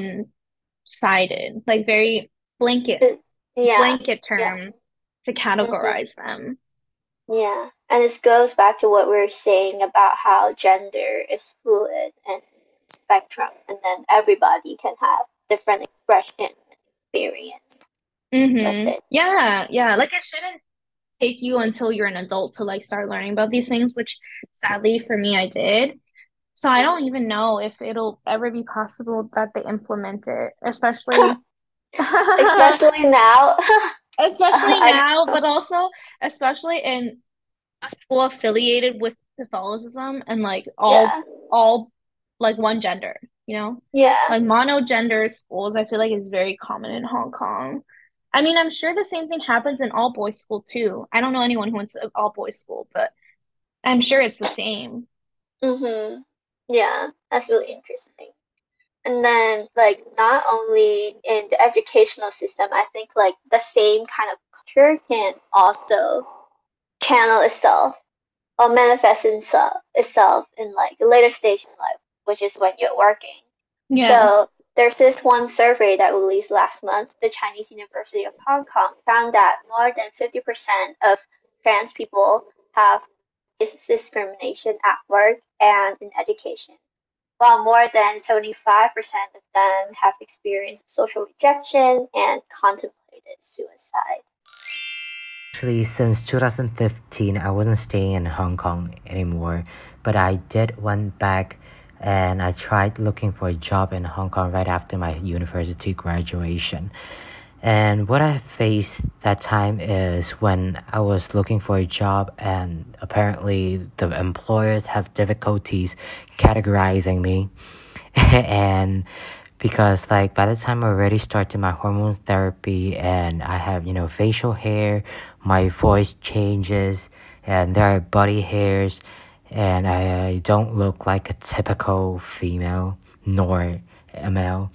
one-sided, like very blanket It- yeah, blanket yeah. term to Hmm. categorize them. Yeah, and this goes back to what we were saying about how gender is fluid and spectrum, and then everybody can have different expression and experience with Mm-hmm. it. Yeah, yeah. Like it shouldn't take you until you're an adult to like start learning about these things, which sadly for me I did. So I don't Hmm. even know if it'll ever be possible that they implement it, especially Especially now. especially I now, don't but know. also especially in a school affiliated with Catholicism and like Yeah, all like one gender, you know? yeah. Like monogender schools, I feel like is very common in Hong Kong. I mean, I'm sure the same thing happens in all boys school too. I don't know anyone who went to all boys school, but I'm sure it's the same. Hmm. Yeah, that's really interesting. And then, like, not only in the educational system, I think like the same kind of culture can also channel itself or manifest itself in like the later stage in life, which is when you're working. Yes. So there's this one survey that released last month. The Chinese University of Hong Kong found that more than 50% of trans people have discrimination at work and in education, while more than 75% of them have experienced social rejection and contemplated suicide. Actually, since 2015, I wasn't staying in Hong Kong anymore, but I did went back and I tried looking for a job in Hong Kong right after my university graduation. And what I faced that time is when I was looking for a job, and apparently the employers have difficulties categorizing me. And because like by the time I already started my hormone therapy and I have facial hair, my voice changes, and there are body hairs, and I don't look like a typical female nor a male,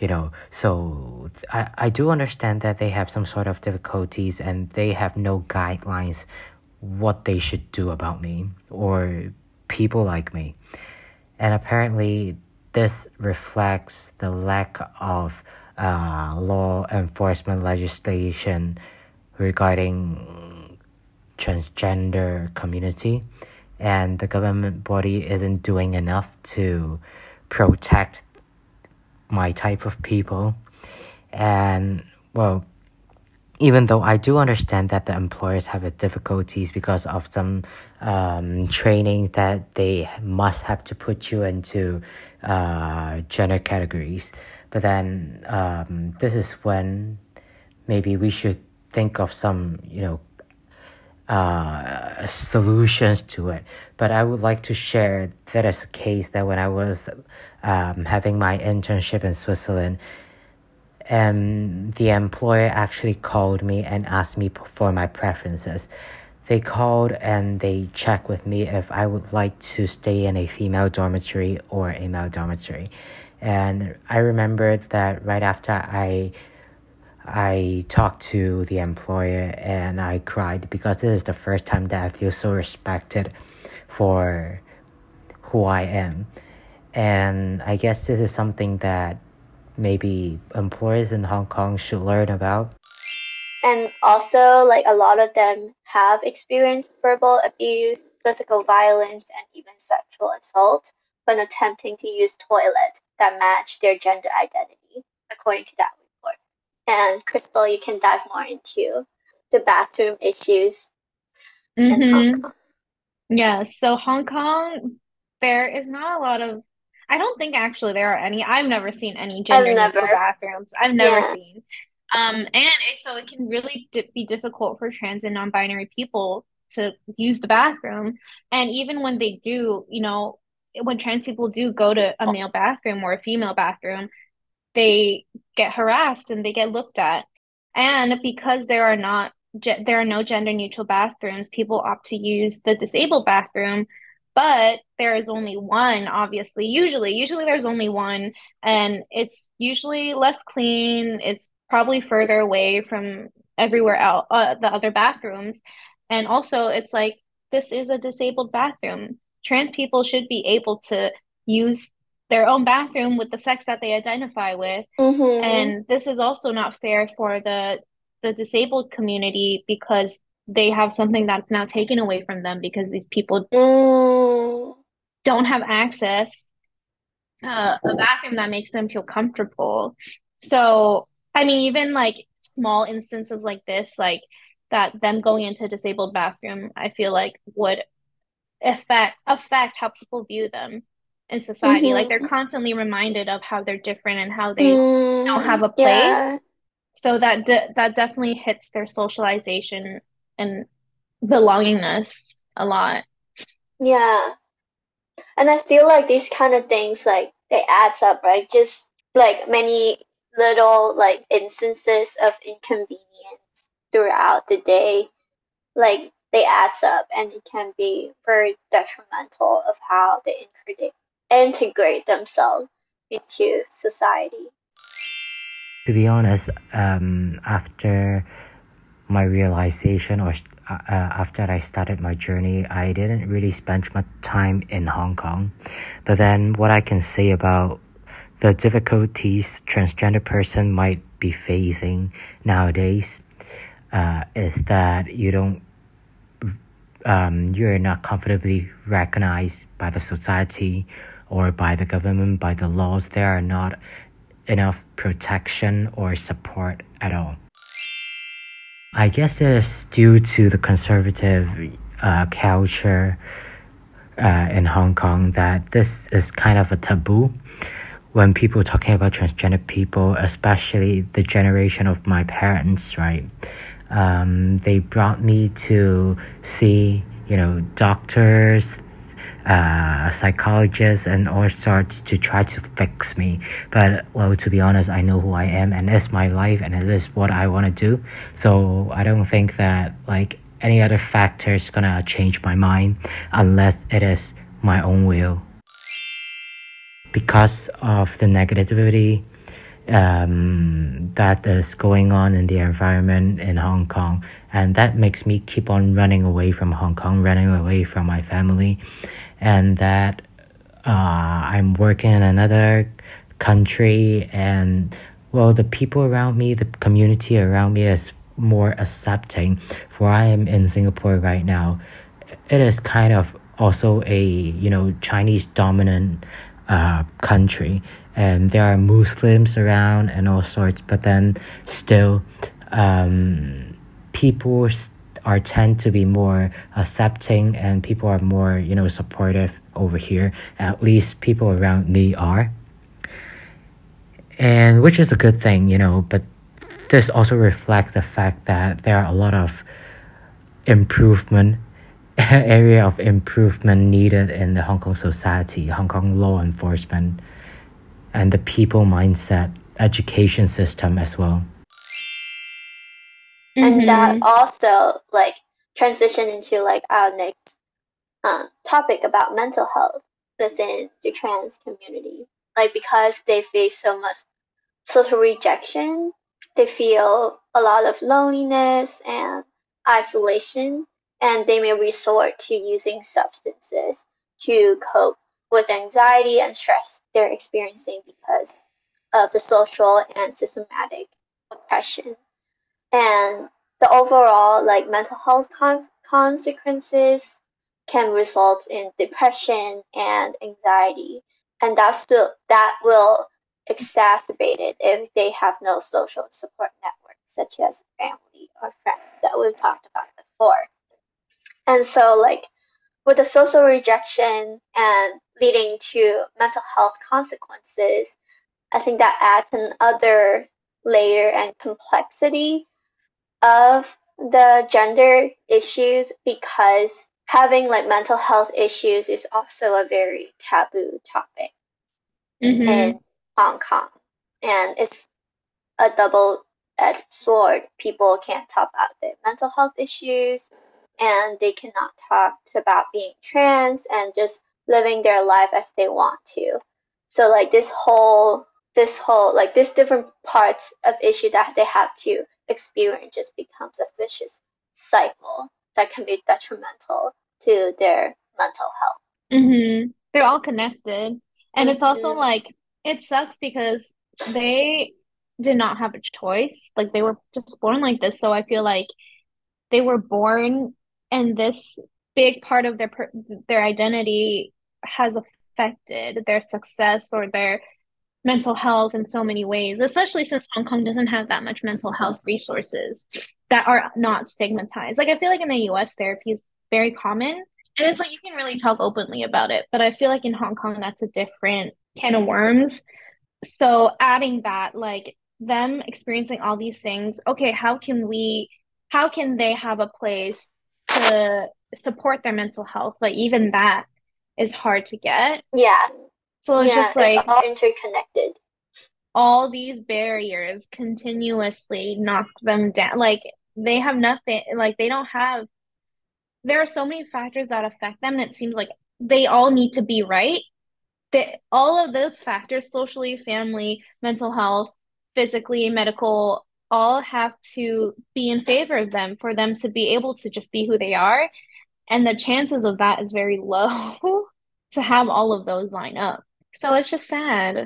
so I do understand that they have some sort of difficulties and they have no guidelines what they should do about me or people like me. And apparently, this reflects the lack of law enforcement legislation regarding transgender community, and the government body isn't doing enough to protect my type of people. And well, even though I do understand that the employers have a difficulties because of some training that they must have to put you into gender categories, but then this is when maybe we should think of some solutions to it. But I would like to share that as a case that when I was having my internship in Switzerland, the employer actually called me and asked me for my preferences. They called and they checked with me if I would like to stay in a female dormitory or a male dormitory. And I remembered that right after I talked to the employer and I cried because this is the first time that I feel so respected for who I am. And I guess this is something that maybe employers in Hong Kong should learn about. And also, like a lot of them have experienced verbal abuse, physical violence, and even sexual assault when attempting to use toilets that match their gender identity, according to that report. And Crystal, you can dive more into the bathroom issues in Hong Mm-hmm. Kong. Yeah, so Hong Kong, there is not a lot of, I don't think actually there are any. I've never seen any I've gender neutral never, bathrooms. I've never yeah, seen. So it can really be difficult for trans and non-binary people to use the bathroom. And even when they do, when trans people do go to a male bathroom or a female bathroom, they get harassed and they get looked at. And because there are no gender neutral bathrooms, people opt to use the disabled bathroom, but there is only one, obviously. Usually there's only one, and it's usually less clean. It's probably further away from everywhere else, the other bathrooms. And also, it's like this is a disabled bathroom. Trans people should be able to use their own bathroom with the sex that they identify with. Mm-hmm. And this is also not fair for the disabled community because they have something that's now taken away from them because these people Mm. don't have access a bathroom that makes them feel comfortable. So, I mean, even like small instances like this, like that them going into a disabled bathroom, I feel like would affect how people view them in society. Like they're Mm-hmm. constantly reminded of how they're different and how they don't have Mm. a Yeah. place. So that definitely hits their socialization and belongingness a lot. Yeah. And I feel like these kind of things, like, they adds up, right? Just like many little like instances of inconvenience throughout the day, like they adds up, and it can be very detrimental of how they integrate themselves into society. To be honest, after my realization after I started my journey, I didn't really spend much time in Hong Kong. But then what I can say about the difficulties transgender person might be facing nowadays is that you're not comfortably recognized by the society or by the government, by the laws. There are not enough protection or support at all. I guess it is due to the conservative culture in Hong Kong that this is kind of a taboo when people talking about transgender people, especially the generation of my parents, right? They brought me to see, doctors, psychologists, and all sorts to try to fix me. But, well, to be honest, I know who I am, and it's my life, and it is what I want to do. So I don't think that, like, any other factor is gonna change my mind unless it is my own will. Because of the negativity that is going on in the environment in Hong Kong, and that makes me keep on running away from Hong Kong, running away from my family, and that I'm working in another country, and well, the people around me, the community around me is more accepting. For I am in Singapore right now, it is kind of also a Chinese dominant country, and there are Muslims around and all sorts, but then still people are tend to be more accepting, and people are more supportive over here. At least people around me are, and which is a good thing, but this also reflects the fact that there are a lot of improvement area of improvement needed in the Hong Kong society, Hong Kong law enforcement, and the people mindset, education system as well. And that also like transition into like our next topic about mental health within the trans community. Like, because they face so much social rejection, they feel a lot of loneliness and isolation, and they may resort to using substances to cope with anxiety and stress they're experiencing because of the social and systematic oppression. And the overall like mental health consequences can result in depression and anxiety, and that will exacerbate it if they have no social support network, such as family or friends that we've talked about before. And so, like, with the social rejection and leading to mental health consequences, I think that adds another layer and complexity of the gender issues, because having like mental health issues is also a very taboo topic in Hong Kong, and it's a double-edged sword. People can't talk about their mental health issues, and they cannot talk about being trans and just living their life as they want to. So like this whole this whole like these different parts of issue that they have to experience just becomes a vicious cycle that can be detrimental to their mental health. They're all connected. And it's also like, it sucks because they did not have a choice. Like, they were just born like this. So I feel like they were born, and this big part of their identity has affected their success or their mental health in so many ways, especially since Hong Kong doesn't have that much mental health resources that are not stigmatized. Like, I feel like in the US, therapy is very common, and it's like you can really talk openly about it. But I feel like in Hong Kong, that's a different can of worms. So adding that, like them experiencing all these things, okay, how can they have a place to support their mental health? But even that is hard to get. Yeah. So it's just like it's all interconnected. All these barriers continuously knock them down. Like they have nothing, like they don't have, there are so many factors that affect them, and it seems like they all need to be right. All of those factors, socially, family, mental health, physically, medical, all have to be in favor of them for them to be able to just be who they are. And the chances of that is very low to have all of those line up. So it's just sad.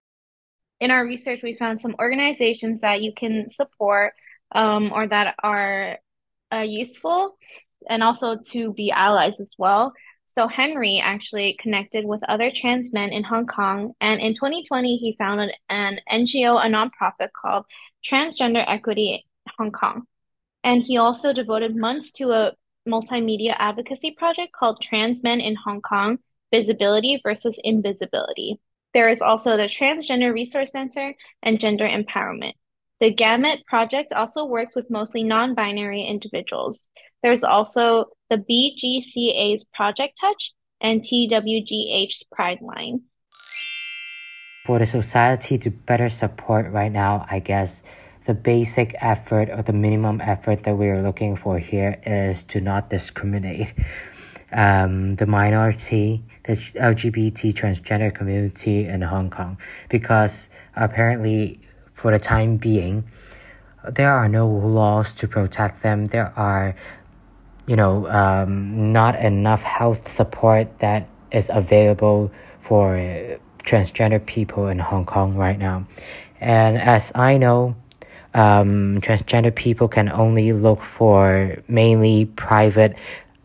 In our research, we found some organizations that you can support or that are useful, and also to be allies as well. So Henry actually connected with other trans men in Hong Kong, and in 2020, he founded an NGO, a nonprofit called Transgender Equity Hong Kong. And he also devoted months to a multimedia advocacy project called Trans Men in Hong Kong, Visibility versus Invisibility. There is also the Transgender Resource Center and Gender Empowerment. The Gamut Project also works with mostly non-binary individuals. There's also the BGCA's Project Touch and TWGH's Pride Line. For the society to better support right now, I guess the basic effort or the minimum effort that we are looking for here is to not discriminate the minority, the LGBT transgender community in Hong Kong, because apparently for the time being, there are no laws to protect them. There are, not enough health support that is available for transgender people in Hong Kong right now. And as I know, transgender people can only look for mainly private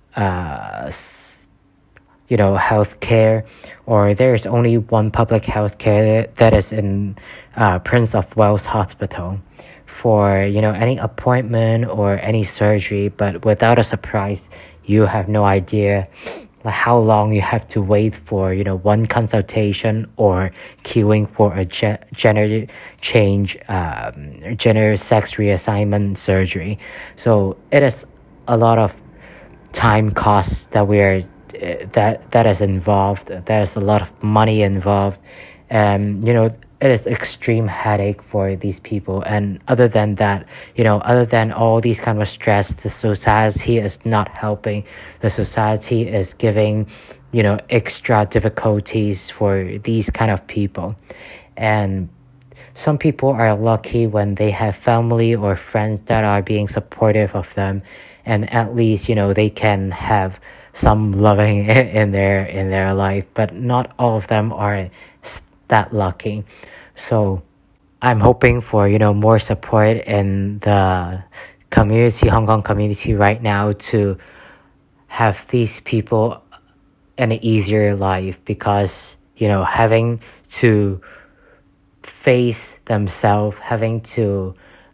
health care, or there's only one public health care that is in Prince of Wales Hospital for any appointment or any surgery. But without a surprise, you have no idea how long you have to wait for one consultation or queuing for a gender change, gender sex reassignment surgery. So it is a lot of time costs that that is involved. There's a lot of money involved, and it is extreme headache for these people. And other than that, other than all these kind of stress, the society is not helping. The society is giving extra difficulties for these kind of people. And some people are lucky when they have family or friends that are being supportive of them, and at least they can have some loving in their life. But not all of them are that lucky. So I'm hoping for more support in the community, Hong Kong community right now, to have these people an easier life, because having to face themselves, having to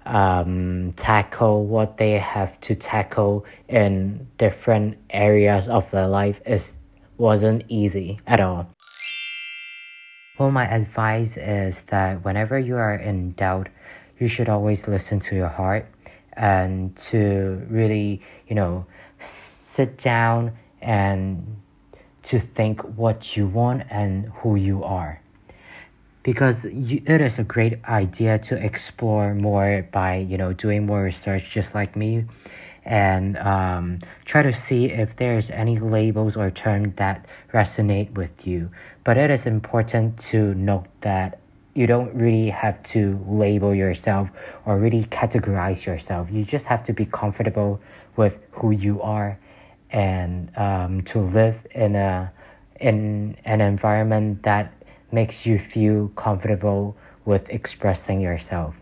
tackle what they have to tackle in different areas of their life wasn't easy at all. Well, my advice is that whenever you are in doubt, you should always listen to your heart, and to really sit down and to think what you want and who you are. Because it is a great idea to explore more by doing more research, just like me, and try to see if there's any labels or terms that resonate with you. But it is important to note that you don't really have to label yourself or really categorize yourself. You just have to be comfortable with who you are, and to live in an environment that makes you feel comfortable with expressing yourself.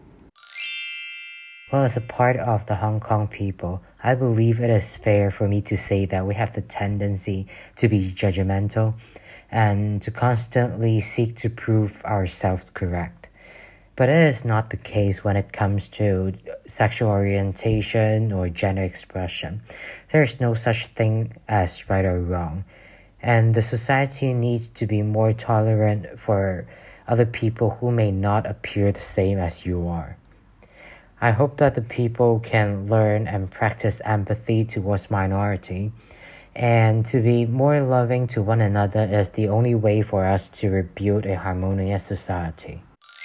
Well, as a part of the Hong Kong people, I believe it is fair for me to say that we have the tendency to be judgmental and to constantly seek to prove ourselves correct. But it is not the case when it comes to sexual orientation or gender expression. There is no such thing as right or wrong, and the society needs to be more tolerant for other people who may not appear the same as you are. I hope that the people can learn and practice empathy towards minority, and to be more loving to one another is the only way for us to rebuild a harmonious society.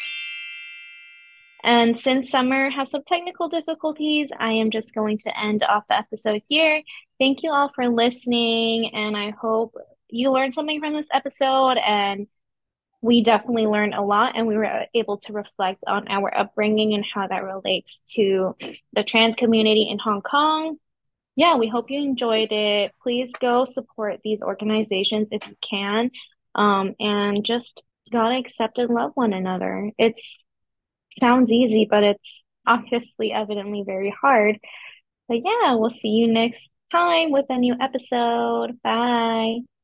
And since Summer has some technical difficulties, I am just going to end off the episode here. Thank you all for listening, and I hope you learned something from this episode. And we definitely learned a lot, and we were able to reflect on our upbringing and how that relates to the trans community in Hong Kong. Yeah, we hope you enjoyed it. Please go support these organizations if you can. And just gotta accept and love one another. It's sounds easy, but it's obviously evidently very hard. But yeah, we'll see you next time with a new episode. Bye.